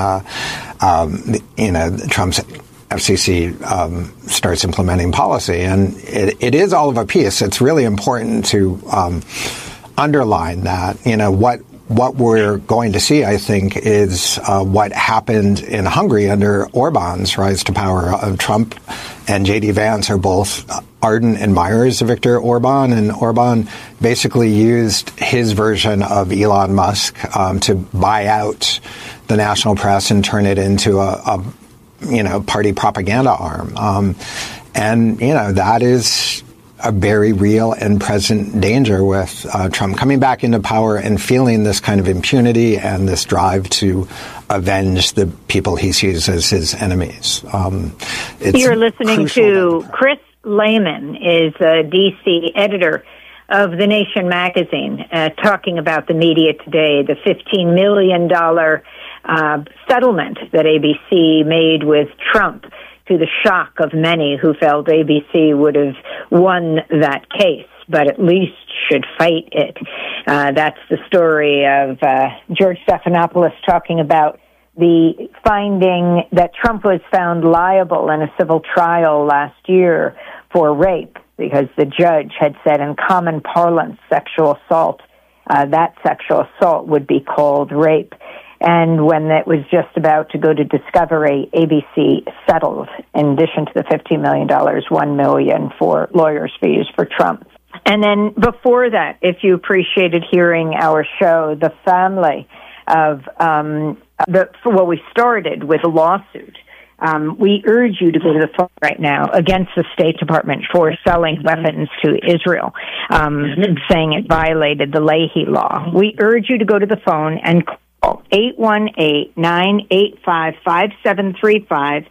Trump's FCC starts implementing policy. And it is all of a piece. It's really important to underline that, what we're going to see, I think, is what happened in Hungary under Orban's rise to power. Trump and J.D. Vance are both ardent admirers of Viktor Orban, and Orban basically used his version of Elon Musk to buy out the national press and turn it into a party propaganda arm. That is a very real and present danger with Trump coming back into power and feeling this kind of impunity and this drive to avenge the people he sees as his enemies. You're listening to Chris Lehman, is a D.C. editor of The Nation magazine, talking about the media today, the $15 million settlement that ABC made with Trump, to the shock of many who felt ABC would have won that case. but at least should fight it. That's the story of George Stephanopoulos talking about the finding that Trump was found liable in a civil trial last year for rape because the judge had said in common parlance sexual assault, that sexual assault would be called rape. And when it was just about to go to discovery, ABC settled, in addition to the $15 million, $1 million for lawyers' fees for Trump. And then before that, if you appreciated hearing our show, the family of we started with a lawsuit. We urge you to go to the phone right now against the State Department for selling weapons to Israel, saying it violated the Leahy law. We urge you to go to the phone and call 818-985-5735,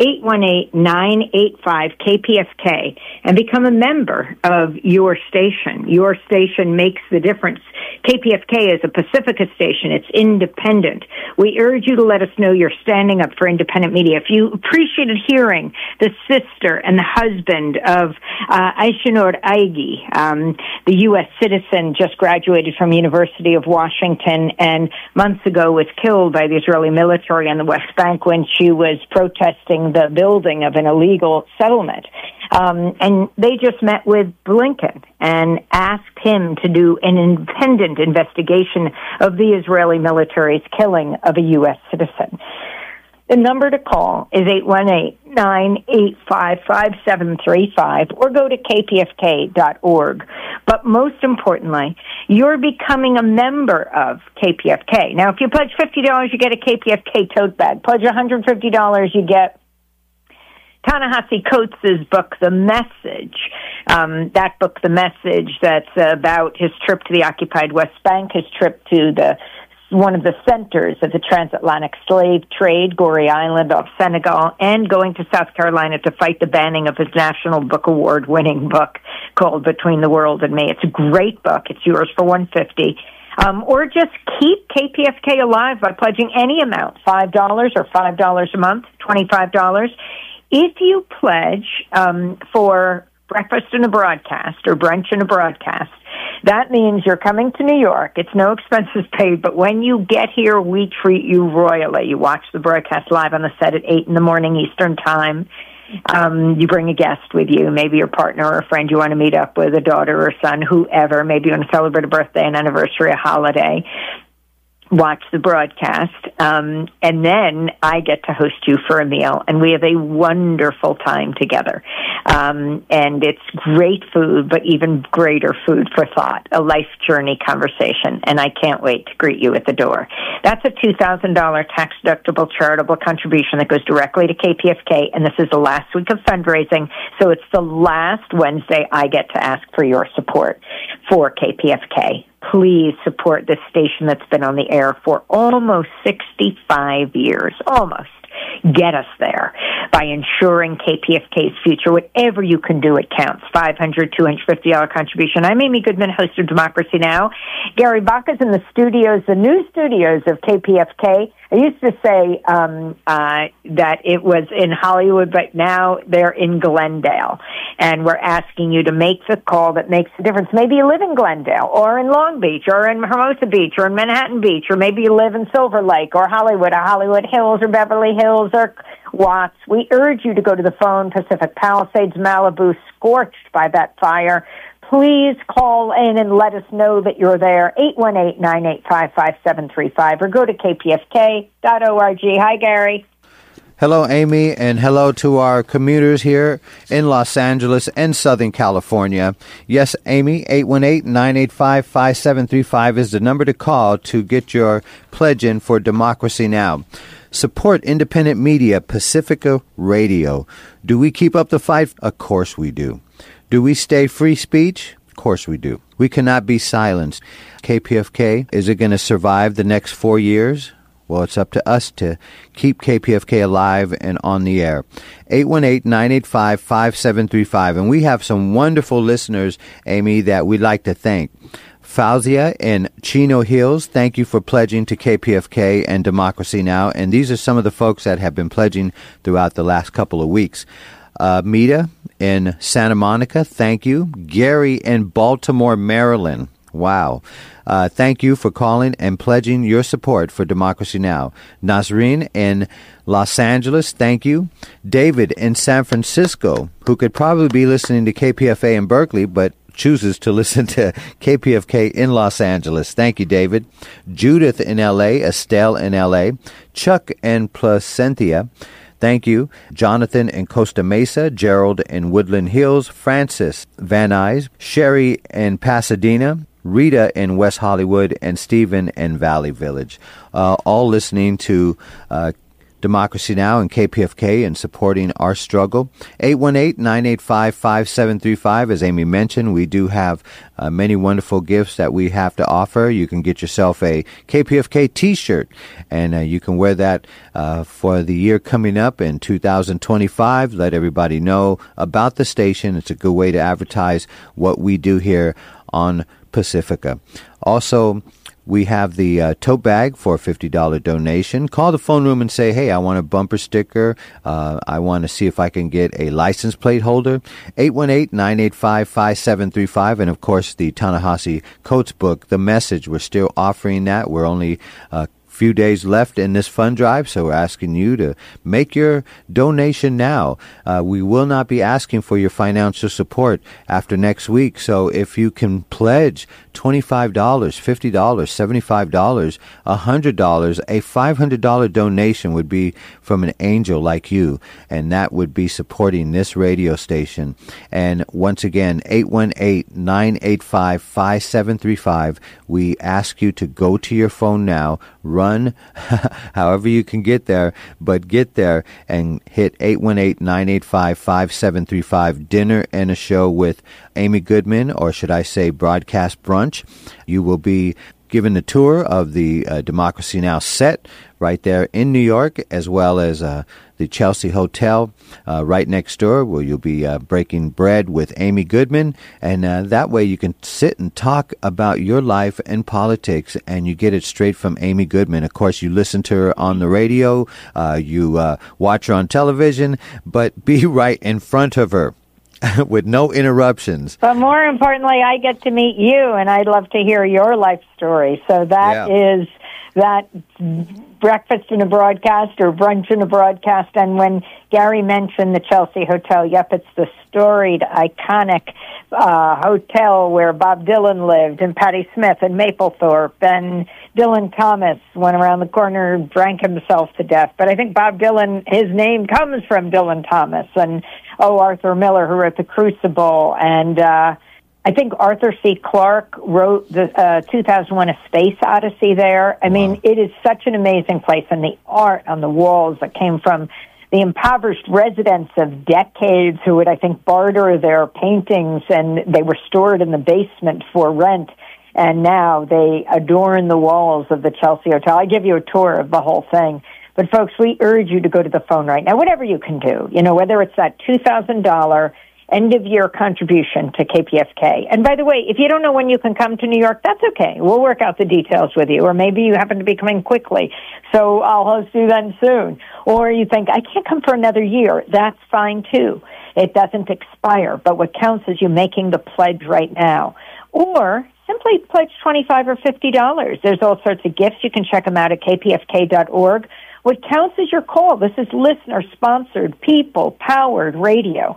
818-985-KPFK, and become a member of your station. Your station makes the difference. KPFK is a Pacifica station. It's independent. We urge you to let us know you're standing up for independent media. If you appreciated hearing the sister and the husband of Aishinur Aigi, the U.S. citizen just graduated from University of Washington and months ago was killed by the Israeli military on the West Bank when she was protesting the building of an illegal settlement. And they just met with Blinken and asked him to do an independent investigation of the Israeli military's killing of a U.S. citizen. The number to call is 818-985-5735 or go to kpfk.org. But most importantly, you're becoming a member of KPFK. Now, if you pledge $50, you get a KPFK tote bag. Pledge $150, you get Ta-Nehisi Coates' book, The Message. That book, The Message, that's about his trip to the occupied West Bank, his trip to one of the centers of the transatlantic slave trade, Gorée Island off Senegal, and going to South Carolina to fight the banning of his National Book Award-winning book called Between the World and Me. It's a great book. It's yours for $150. Or just keep KPFK alive by pledging any amount, $5 or $5 a month, $25. If you pledge for breakfast and a broadcast or brunch and a broadcast, that means you're coming to New York. It's no expenses paid, but when you get here, we treat you royally. You watch the broadcast live on the set at 8 in the morning Eastern Time. You bring a guest with you, maybe your partner or a friend you want to meet up with, a daughter or son, whoever. Maybe you want to celebrate a birthday, an anniversary, a holiday. Watch the broadcast, and then I get to host you for a meal, and we have a wonderful time together. And it's great food, but even greater food for thought, a life journey conversation, and I can't wait to greet you at the door. That's a $2,000 tax-deductible charitable contribution that goes directly to KPFK, and this is the last week of fundraising, so it's the last Wednesday I get to ask for your support for KPFK. Please support this station that's been on the air for almost 65 years. Almost. Get us there by ensuring KPFK's future. Whatever you can do, it counts. $500, $250 contribution. I'm Amy Goodman, host of Democracy Now! Gary Bach is in the studios, the new studios of KPFK. I used to say that it was in Hollywood, but now they're in Glendale. And we're asking you to make the call that makes the difference. Maybe you live in Glendale, or in Long Beach, or in Hermosa Beach, or in Manhattan Beach, or maybe you live in Silver Lake, or Hollywood Hills, or Beverly Hills, or Watts. We urge you to go to the phone, Pacific Palisades, Malibu, scorched by that fire. Please call in and let us know that you're there, 818-985-5735, or go to kpfk.org. Hi, Gary. Hello, Amy, and hello to our commuters here in Los Angeles and Southern California. Yes, Amy, 818-985-5735 is the number to call to get your pledge in for Democracy Now! Support independent media, Pacifica Radio. Do we keep up the fight? Of course we do. Do we stay free speech? Of course we do. We cannot be silenced. KPFK, is it going to survive the next 4 years? Well, it's up to us to keep KPFK alive and on the air. 818-985-5735. And we have some wonderful listeners, Amy, that we'd like to thank. Fauzia in Chino Hills, thank you for pledging to KPFK and Democracy Now! And these are some of the folks that have been pledging throughout the last couple of weeks. Mita in Santa Monica, thank you. Gary in Baltimore, Maryland. Wow. Thank you for calling and pledging your support for Democracy Now! Nasreen in Los Angeles, thank you. David in San Francisco, who could probably be listening to KPFA in Berkeley, but chooses to listen to KPFK in Los Angeles. Thank you, David. Judith in L.A., Estelle in L.A., Chuck in Placentia, thank you. Jonathan in Costa Mesa, Gerald in Woodland Hills, Francis Van Nuys, Sherry in Pasadena, Rita in West Hollywood, and Stephen in Valley Village. All listening to Democracy Now! And KPFK and supporting our struggle. 818-985-5735. As Amy mentioned, we do have many wonderful gifts that we have to offer. You can get yourself a KPFK t-shirt, and you can wear that for the year coming up in 2025. Let everybody know about the station. It's a good way to advertise what we do here on Pacifica. Also, we have the tote bag for a $50 donation. Call the phone room and say, hey, I want a bumper sticker. I want to see if I can get a license plate holder. 818-985-5735. And, of course, the Ta-Nehisi Coates book, The Message. We're still offering that. We're only few days left in this fund drive, so we're asking you to make your donation now. We will not be asking for your financial support after next week, so if you can pledge $25, $50, $75, $100, a $500 donation would be from an angel like you, and that would be supporting this radio station. And once again, 818-985-5735. We ask you to go to your phone now, run however you can get there, but get there and hit 818-985-5735, dinner and a show with Amy Goodman, or should I say broadcast brunch. You will be given a tour of the Democracy Now! Set right there in New York, as well as the Chelsea Hotel right next door, where you'll be breaking bread with Amy Goodman. And that way you can sit and talk about your life and politics, and you get it straight from Amy Goodman. Of course, you listen to her on the radio, you watch her on television, but be right in front of her. With no interruptions. But more importantly, I get to meet you, and I'd love to hear your life story. So that is that breakfast in a broadcast or brunch in a broadcast. And when Gary mentioned the Chelsea Hotel, yep, it's the storied, iconic hotel where Bob Dylan lived, and Patti Smith, and Mapplethorpe, and Dylan Thomas went around the corner and drank himself to death. But I think Bob Dylan, his name comes from Dylan Thomas, and Arthur Miller, who wrote The Crucible, and I think Arthur C. Clarke wrote the 2001 A Space Odyssey there. I mean, it is such an amazing place, and the art on the walls that came from the impoverished residents of decades who would, I think, barter their paintings, and they were stored in the basement for rent, and now they adorn the walls of the Chelsea Hotel. I give you a tour of the whole thing. But, folks, we urge you to go to the phone right now, whatever you can do, whether it's that $2,000 end-of-year contribution to KPFK. And, by the way, if you don't know when you can come to New York, that's okay. We'll work out the details with you. Or maybe you happen to be coming quickly, so I'll host you then soon. Or you think, I can't come for another year. That's fine, too. It doesn't expire. But what counts is you making the pledge right now. Or simply pledge $25 or $50. There's all sorts of gifts. You can check them out at kpfk.org. What counts is your call. This is listener-sponsored, people-powered radio.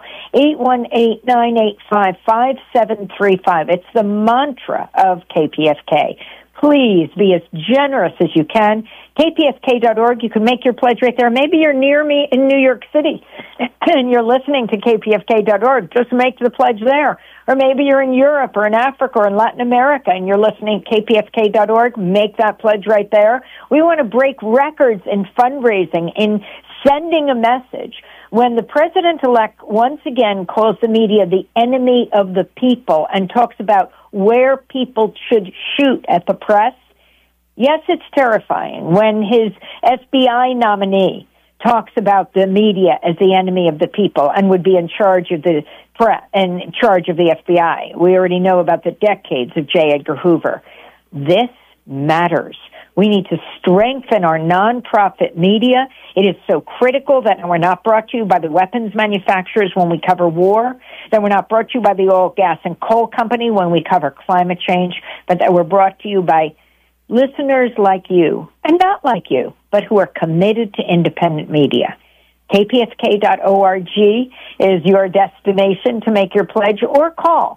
818-985-5735. It's the mantra of KPFK. Please be as generous as you can. KPFK.org. You can make your pledge right there. Maybe you're near me in New York City and you're listening to KPFK.org. Just make the pledge there. Or maybe you're in Europe or in Africa or in Latin America and you're listening to KPFK.org. Make that pledge right there. We want to break records in fundraising, in sending a message. When the president-elect once again calls the media the enemy of the people and talks about where people should shoot at the press, yes, it's terrifying. When his FBI nominee talks about the media as the enemy of the people and would be in charge of the press and in charge of the FBI. We already know about the decades of J. Edgar Hoover. This matters. We need to strengthen our nonprofit media. It is so critical that we're not brought to you by the weapons manufacturers when we cover war, that we're not brought to you by the oil, gas, and coal company when we cover climate change, but that we're brought to you by listeners like you, and not like you, but who are committed to independent media. KPFK.org is your destination to make your pledge, or call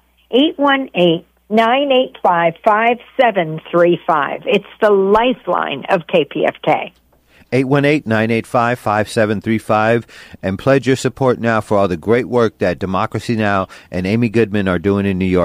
818-985-5735. It's the lifeline of KPFK. 818-985-5735, and pledge your support now for all the great work that Democracy Now! And Amy Goodman are doing in New York.